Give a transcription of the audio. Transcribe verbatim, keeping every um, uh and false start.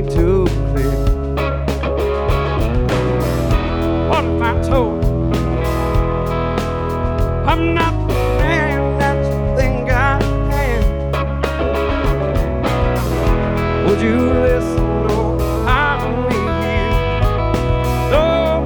too clear. What if I told you I'm not the man that you think I am? Would you listen?